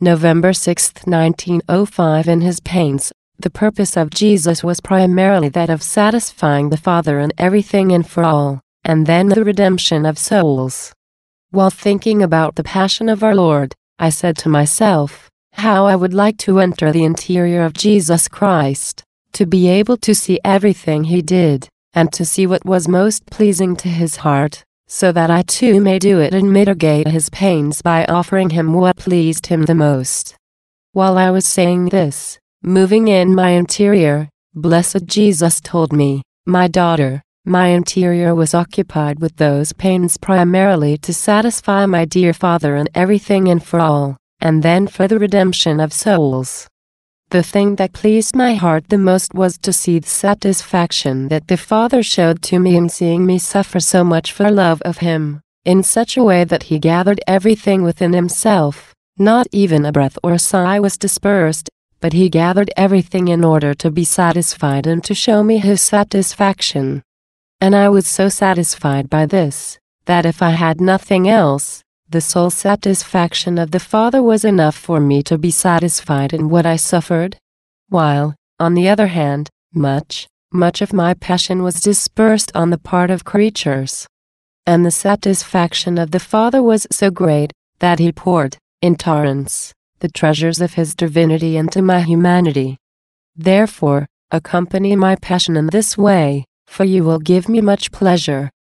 November 6, 1905. In his pains, the purpose of Jesus was primarily that of satisfying the Father in everything and for all, and then the redemption of souls. While thinking about the passion of our Lord, I said to myself, how I would like to enter the interior of Jesus Christ, to be able to see everything he did, and to see what was most pleasing to his heart, so that I too may do it and mitigate his pains by offering him what pleased him the most. While I was saying this, moving in my interior, blessed Jesus told me, my daughter, my interior was occupied with those pains primarily to satisfy my dear Father in everything and for all, and then for the redemption of souls. The thing that pleased my heart the most was to see the satisfaction that the Father showed to me in seeing me suffer so much for love of him, in such a way that he gathered everything within himself. Not even a breath or sigh was dispersed, but he gathered everything in order to be satisfied and to show me his satisfaction. And I was so satisfied by this, that if I had nothing else, the sole satisfaction of the Father was enough for me to be satisfied in what I suffered. While, on the other hand, much of my passion was dispersed on the part of creatures. And the satisfaction of the Father was so great, that he poured, in torrents, the treasures of his divinity into my humanity. Therefore, accompany my passion in this way, for you will give me much pleasure,